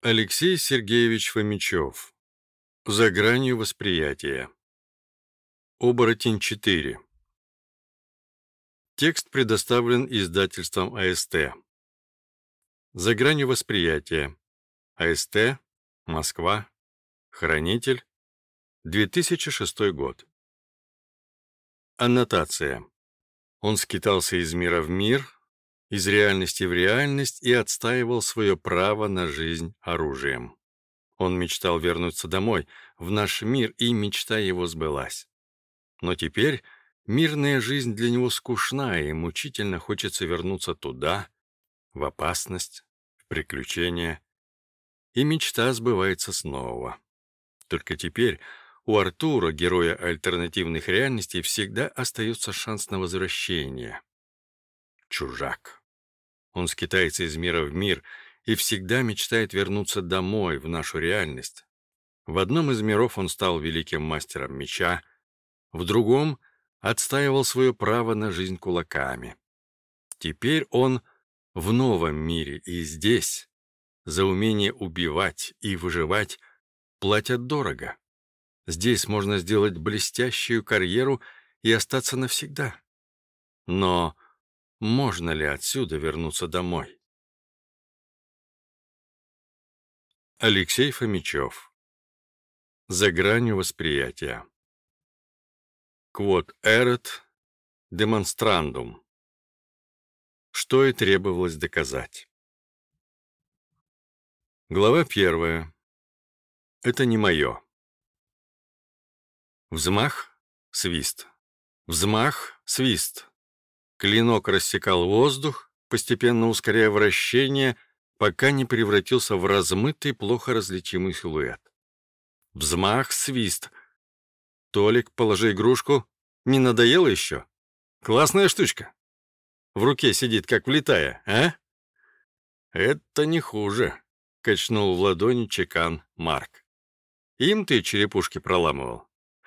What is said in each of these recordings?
Алексей Сергеевич Фомичев. За гранью восприятия. Оборотень 4. Текст предоставлен издательством АСТ. За гранью восприятия. АСТ. Москва. Хранитель. 2006 год. Аннотация. Он скитался из мира в мир, из реальности в реальность и отстаивал свое право на жизнь оружием. Он мечтал вернуться домой, в наш мир, и мечта его сбылась. Но теперь мирная жизнь для него скучна, и мучительно хочется вернуться туда, в опасность, в приключения. И мечта сбывается снова. Только теперь у Артура, героя альтернативных реальностей, всегда остается шанс на возвращение. Чужак. Он скитается из мира в мир и всегда мечтает вернуться домой, в нашу реальность. В одном из миров он стал великим мастером меча, в другом отстаивал свое право на жизнь кулаками. Теперь он в новом мире, и здесь за умение убивать и выживать платят дорого. Здесь можно сделать блестящую карьеру и остаться навсегда. Но можно ли отсюда вернуться домой? Алексей Фомичев. За гранью восприятия. Quod erat demonstrandum. Что и требовалось доказать. Глава 1. Это не мое. Взмах, свист. Взмах, свист. Клинок рассекал воздух, постепенно ускоряя вращение, пока не превратился в размытый, плохо различимый силуэт. Взмах, свист. Толик, положи игрушку. Не надоело еще? Классная штучка. В руке сидит, как влитая, а? Это не хуже, качнул в ладони чекан Марк. Им ты черепушки проламывал?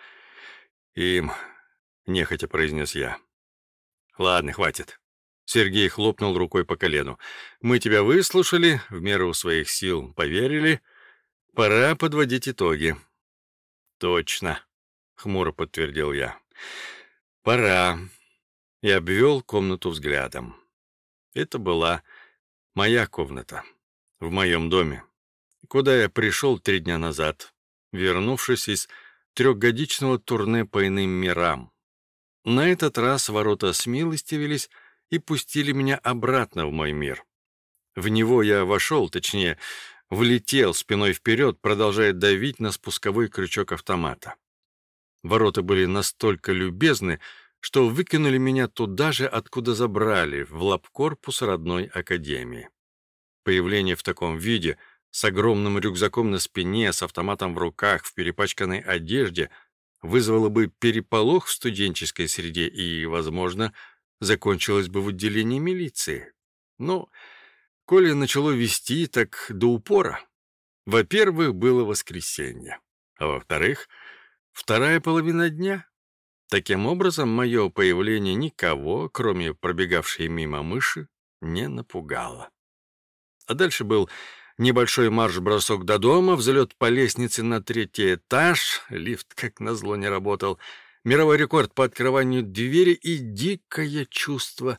Им, нехотя произнес я. Ладно, хватит. Сергей хлопнул рукой по колену. Мы тебя выслушали, в меру своих сил поверили. Пора подводить итоги. Точно, хмуро подтвердил я. Пора. И обвел комнату взглядом. Это была моя комната, в моем доме, куда я пришел 3 дня назад, вернувшись из 3-годичного турне по иным мирам. На этот раз ворота смилостивились и пустили меня обратно в мой мир. В него я вошел, точнее, влетел спиной вперед, продолжая давить на спусковой крючок автомата. Ворота были настолько любезны, что выкинули меня туда же, откуда забрали, в лабкорпус родной академии. Появление в таком виде, с огромным рюкзаком на спине, с автоматом в руках, в перепачканной одежде, вызвало бы переполох в студенческой среде и, возможно, закончилось бы в отделении милиции. Но коли начало вести, так до упора. Во-первых, было воскресенье, а во-вторых, вторая половина дня. Таким образом, мое появление никого, кроме пробегавшей мимо мыши, не напугало. А дальше был небольшой марш-бросок до дома, взлет по лестнице на 3-й этаж, лифт, как назло, не работал, мировой рекорд по открыванию двери и дикое чувство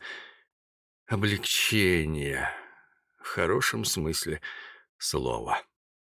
облегчения, в хорошем смысле слова.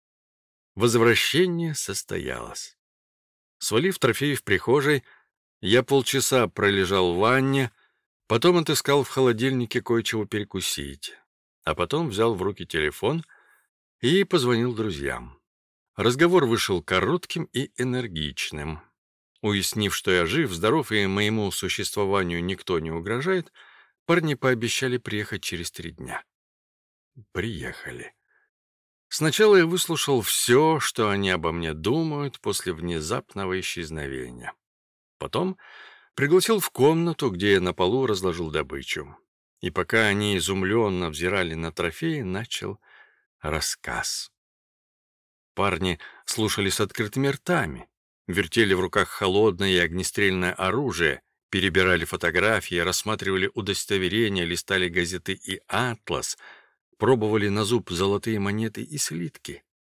Возвращение состоялось. Свалив трофей в прихожей, я полчаса пролежал в ванне, потом отыскал в холодильнике кое-чего перекусить, а потом взял в руки телефон и позвонил друзьям. Разговор вышел коротким и энергичным. Уяснив, что я жив, здоров и моему существованию никто не угрожает, парни пообещали приехать через 3 дня. Приехали. Сначала я выслушал все, что они обо мне думают после внезапного исчезновения. Потом пригласил в комнату, где я на полу разложил добычу. И пока они изумленно взирали на трофеи, начал рассказ. Парни слушали с открытыми ртами, вертели в руках холодное и огнестрельное оружие, перебирали фотографии, рассматривали удостоверения, листали газеты и атлас, пробовали на зуб золотые монеты и слитки.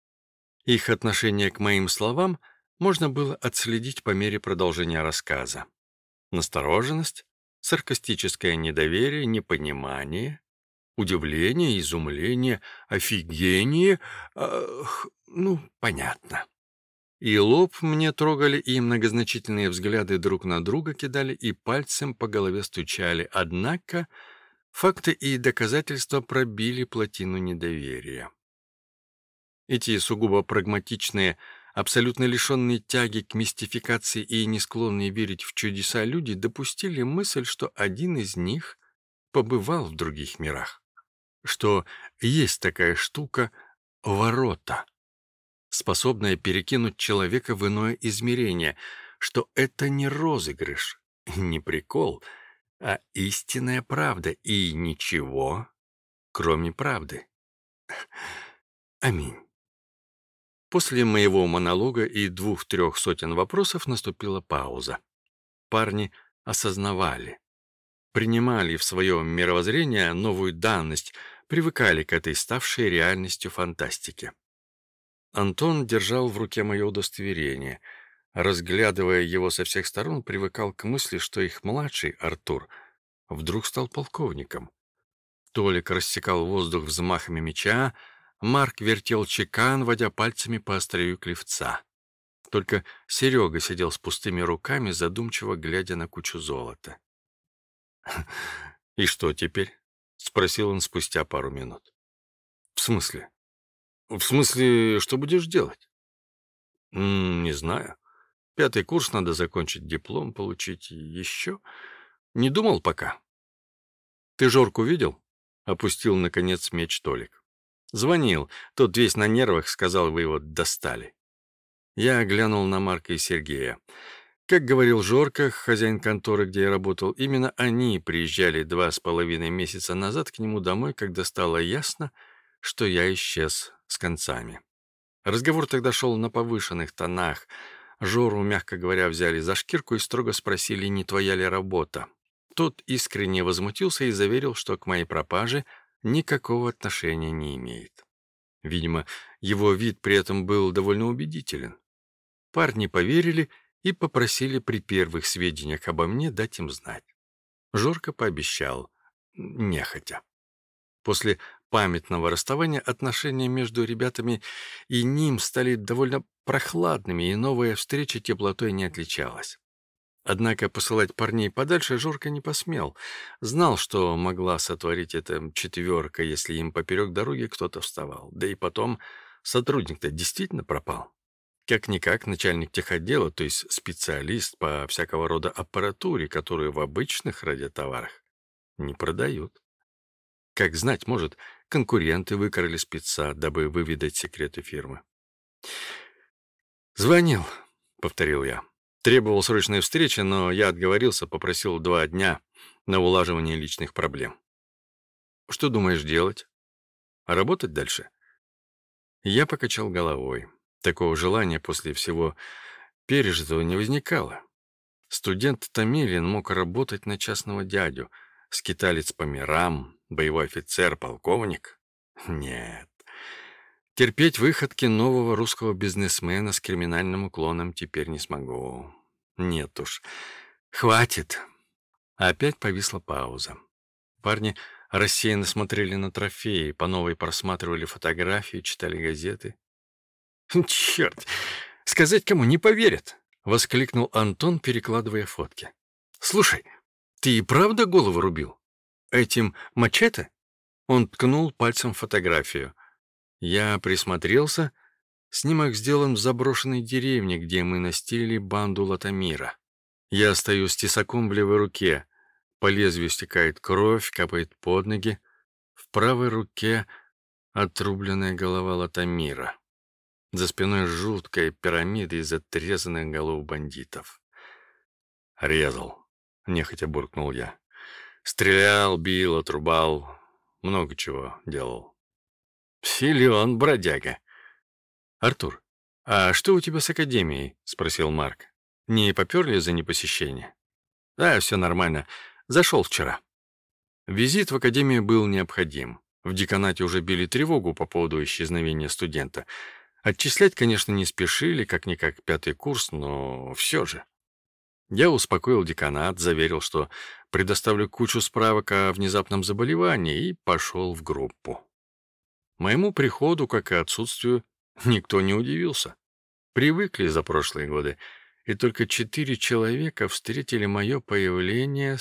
Их отношение к моим словам можно было отследить по мере продолжения рассказа. Настороженность, саркастическое недоверие, непонимание, удивление, изумление, офигение. Понятно. И лоб мне трогали, и многозначительные взгляды друг на друга кидали, и пальцем по голове стучали. Однако факты и доказательства пробили плотину недоверия. Эти сугубо прагматичные, абсолютно лишенные тяги к мистификации и не склонные верить в чудеса люди допустили мысль, что один из них побывал в других мирах, что есть такая штука — ворота, способная перекинуть человека в иное измерение, что это не розыгрыш, не прикол, а истинная правда и ничего, кроме правды. Аминь. После моего монолога и 2-3 сотен вопросов наступила пауза. Парни осознавали, принимали в свое мировоззрение новую данность, привыкали к этой ставшей реальностью фантастике. Антон держал в руке мое удостоверение. Разглядывая его со всех сторон, привыкал к мысли, что их младший, Артур, вдруг стал полковником. Толик рассекал воздух взмахами меча, Марк вертел чекан, водя пальцами по острию клевца. Только Серега сидел с пустыми руками, задумчиво глядя на кучу золота. «И что теперь?» — спросил он спустя пару минут. «В смысле? В смысле, что будешь делать?» «Не знаю. 5-й курс надо закончить, диплом получить и еще. Не думал пока». «Ты Жорку видел?» — опустил, наконец, меч Толик. «Звонил. Тот весь на нервах, сказал, вы его достали». Я глянул на Марка и Сергея. Как говорил Жорка, хозяин конторы, где я работал, именно они приезжали 2,5 месяца назад к нему домой, когда стало ясно, что я исчез с концами. Разговор тогда шел на повышенных тонах. Жору, мягко говоря, взяли за шкирку и строго спросили, не твоя ли работа. Тот искренне возмутился и заверил, что к моей пропаже никакого отношения не имеет. Видимо, его вид при этом был довольно убедителен. Парни поверили и попросили при первых сведениях обо мне дать им знать. Жорка пообещал, нехотя. После памятного расставания отношения между ребятами и ним стали довольно прохладными, и новая встреча теплотой не отличалась. Однако посылать парней подальше Жорка не посмел. Знал, что могла сотворить эта четверка, если им поперек дороги кто-то вставал. Да и потом сотрудник-то действительно пропал. Как-никак начальник техотдела, то есть специалист по всякого рода аппаратуре, которую в обычных радиотоварах не продают. Как знать, может, конкуренты выкрали спеца, дабы выведать секреты фирмы. «Звонил», — повторил я. Требовал срочной встречи, но я отговорился, попросил 2 дня на улаживание личных проблем. «Что думаешь делать? Работать дальше?» Я покачал головой. Такого желания после всего пережитого не возникало. Студент Томилин мог работать на частного дядю, скиталец по мирам, боевой офицер, полковник. Нет. Терпеть выходки нового русского бизнесмена с криминальным уклоном теперь не смогу. Нет уж. Хватит. Опять повисла пауза. Парни рассеянно смотрели на трофеи, по новой просматривали фотографии, читали газеты. «Черт! Сказать кому не поверят!» — воскликнул Антон, перекладывая фотки. «Слушай, ты и правда голову рубил? Этим мачете?» Он ткнул пальцем в фотографию. Я присмотрелся. Снимок сделан в заброшенной деревне, где мы настигли банду Латамира. Я стою с тесаком в левой руке. По лезвию стекает кровь, капает под ноги. В правой руке отрубленная голова Латамира. За спиной жуткая пирамида из отрезанных голов бандитов. «Резал», — нехотя буркнул я. «Стрелял, бил, отрубал. Много чего делал». «Силен, бродяга». «Артур, а что у тебя с академией?» — спросил Марк. «Не поперли за непосещение?» «Да, все нормально. Зашел вчера». Визит в академию был необходим. В деканате уже били тревогу по поводу исчезновения студента. Отчислять, конечно, не спешили, как-никак 5-й курс, но все же. Я успокоил деканат, заверил, что предоставлю кучу справок о внезапном заболевании и пошел в группу. Моему приходу, как и отсутствию, никто не удивился. Привыкли за прошлые годы, и только 4 человека встретили мое появление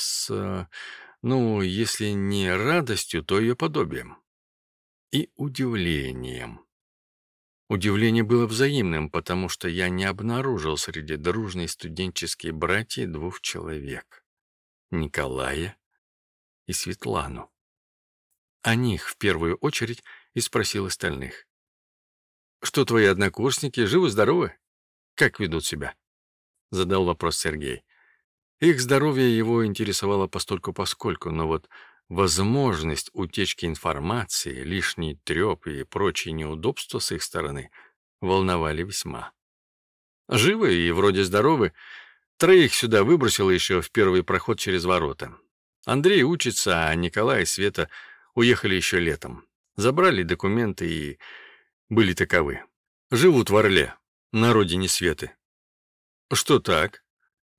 если не радостью, то ее подобием. И удивлением. Удивление было взаимным, потому что я не обнаружил среди дружной студенческой братьи 2 человек — Николая и Светлану. О них в первую очередь и спросил остальных. «Что твои однокурсники, живы-здоровы? Как ведут себя?» — задал вопрос Сергей. Их здоровье его интересовало постольку-поскольку, но вот возможность утечки информации, лишний треп и прочие неудобства с их стороны волновали весьма. Живы и вроде здоровы. 3 сюда выбросило еще в первый проход через ворота. Андрей учится, а Николай и Света уехали еще летом. Забрали документы и были таковы. Живут в Орле, на родине Светы. Что так?